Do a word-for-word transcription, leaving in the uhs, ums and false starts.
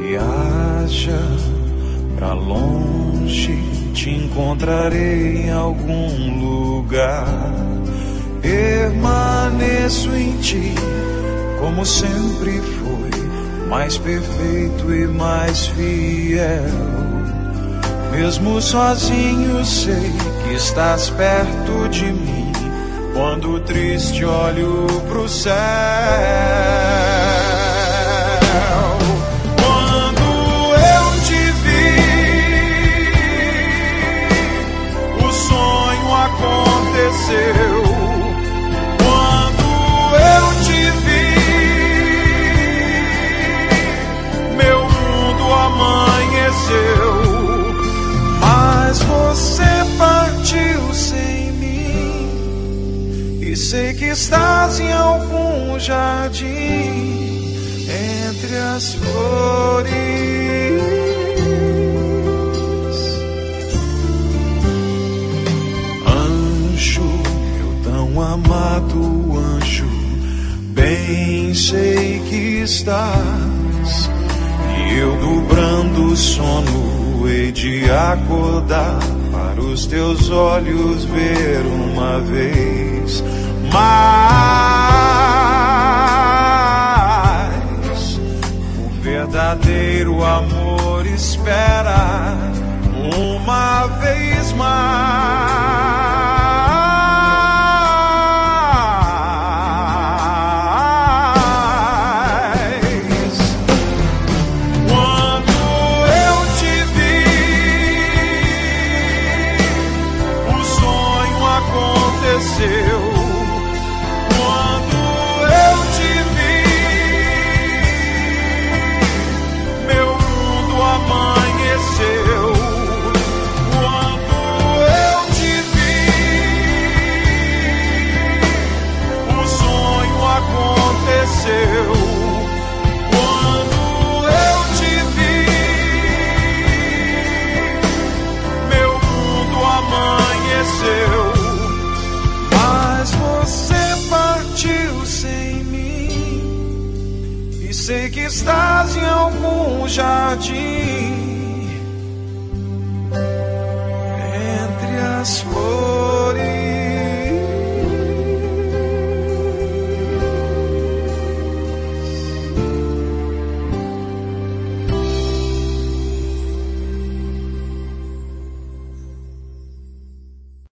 Viaja pra longe, te encontrarei em algum lugar. Permaneço em ti, como sempre foi, mais perfeito e mais fiel. Mesmo sozinho sei que estás perto de mim, quando triste olho pro céu. Quando eu te vi, o sonho aconteceu. Quando eu te vi, meu mundo amanheceu. Mas você partiu sem mim, e sei que estás em algum jardim entre as flores. Anjo, meu tão amado anjo, bem sei que estás, e eu dobrando o sono hei de acordar para os teus olhos ver uma vez mais. O verdadeiro amor espera uma vez mais. Quando eu te vi, meu mundo amanheceu. Quando eu te vi, o sonho aconteceu. Quando eu te vi, meu mundo amanheceu. Você partiu sem mim, e sei que estás em algum jardim